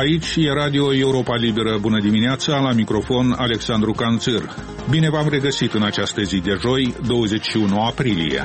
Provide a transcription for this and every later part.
aici e Radio Europa Liberă. Bună dimineața, la microfon Alexandru Canțir. Bine v-am regăsit în această zi de joi, 21 aprilie.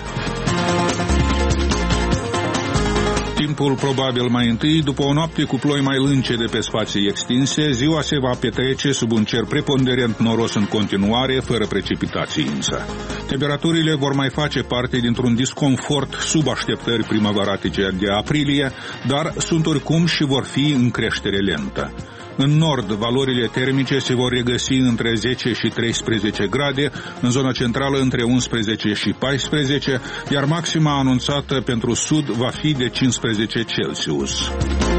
Timpul probabil mai întâi, după o noapte cu ploi mai lânge de pe spații extinse, ziua se va petrece sub un cer preponderent noros în continuare, fără precipitații însă. Temperaturile vor mai face parte dintr-un disconfort sub așteptări primăvaratice de aprilie, dar sunt oricum și vor fi în creștere lentă. În nord, valorile termice se vor regăsi între 10 și 13 grade, în zona centrală între 11 și 14, iar maxima anunțată pentru sud va fi de 15 Celsius.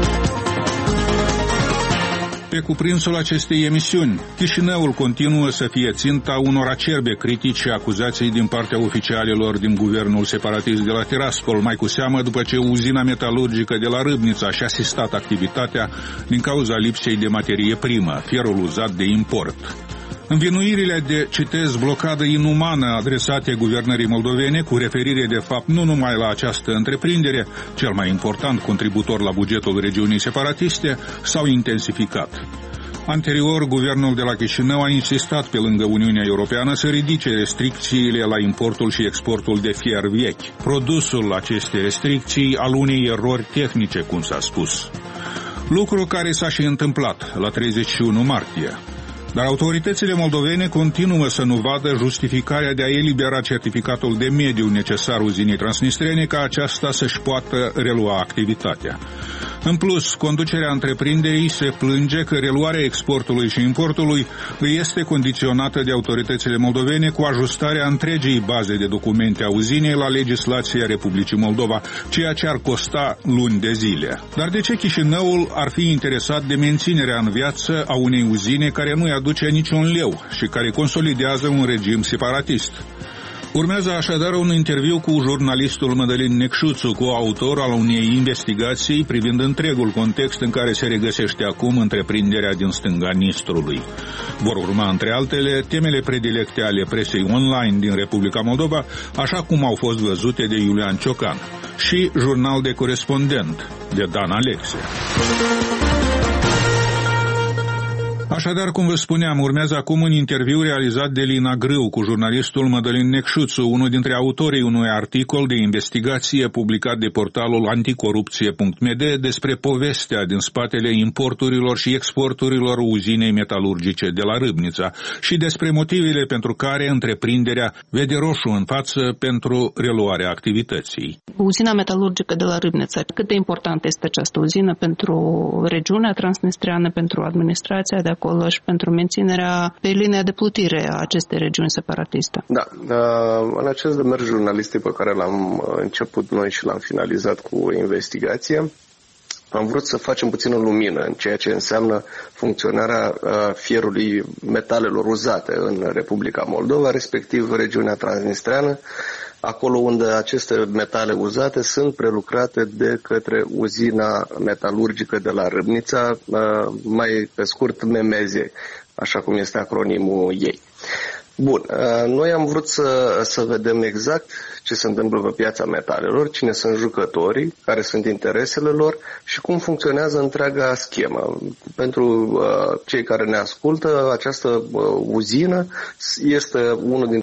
Pe cuprinsul acestei emisiuni, Chișinăul continuă să fie ținta unor acerbe critici și acuzații din partea oficialilor din guvernul separatist de la Tiraspol, mai cu seamă după ce uzina metalurgică de la Râbnița și-a asistat activitatea din cauza lipsei de materie primă, fierul uzat de import. Învinuirile de, citez, blocadă inumană adresate guvernării moldovene, cu referire de fapt nu numai la această întreprindere, cel mai important contributor la bugetul regiunii separatiste, s-au intensificat. Anterior, guvernul de la Chișinău a insistat pe lângă Uniunea Europeană să ridice restricțiile la importul și exportul de fier vechi, produsul acestei restricții al unei erori tehnice, cum s-a spus. Lucru care s-a și întâmplat la 31 martie. Dar autoritățile moldovene continuă să nu vadă justificarea de a elibera certificatul de mediu necesar uzinei transnistrene ca aceasta să-și poată relua activitatea. În plus, conducerea întreprinderii se plânge că reluarea exportului și importului îi este condiționată de autoritățile moldovene cu ajustarea întregii baze de documente a uzinei la legislația Republicii Moldova, ceea ce ar costa luni de zile. Dar de ce Chișinăul ar fi interesat de menținerea în viață a unei uzine care nu-i aduce niciun leu și care consolidează un regim separatist? Urmează așadar un interviu cu jurnalistul Mădălin Necșuțu, coautor al unei investigații privind întregul context în care se regăsește acum întreprinderea din stânga Nistrului. Vor urma, între altele, temele predilecte ale presei online din Republica Moldova, așa cum au fost văzute de Iulian Ciocan, și Jurnal de Corespondent de Dan Alexe. Așadar, cum vă spuneam, urmează acum un interviu realizat de Lina Grâu cu jurnalistul Mădălin Necșuțu, unul dintre autorii unui articol de investigație publicat de portalul anticorupție.md despre povestea din spatele importurilor și exporturilor uzinei metalurgice de la Râbnița și despre motivele pentru care întreprinderea vede roșu în față pentru reluarea activității. Uzina metalurgică de la Râbnița, cât de importantă este această uzină pentru regiunea transnistreană, pentru administrația de acolo și pentru menținerea pe linia de plutire a acestei regiuni separatiste? Da, în acest demers jurnalistic pe care l-am început noi și l-am finalizat cu investigație, am vrut să facem puțină lumină în ceea ce înseamnă funcționarea fierului metalelor uzate în Republica Moldova, respectiv regiunea transnistreană, acolo unde aceste metale uzate sunt prelucrate de către uzina metalurgică de la Râbnița, mai pe scurt MMZ, așa cum este acronimul ei. Bun, noi am vrut să vedem exact ce se întâmplă pe piața metalelor, cine sunt jucătorii, care sunt interesele lor și cum funcționează întreaga schemă. Pentru cei care ne ascultă, această uzină este unul din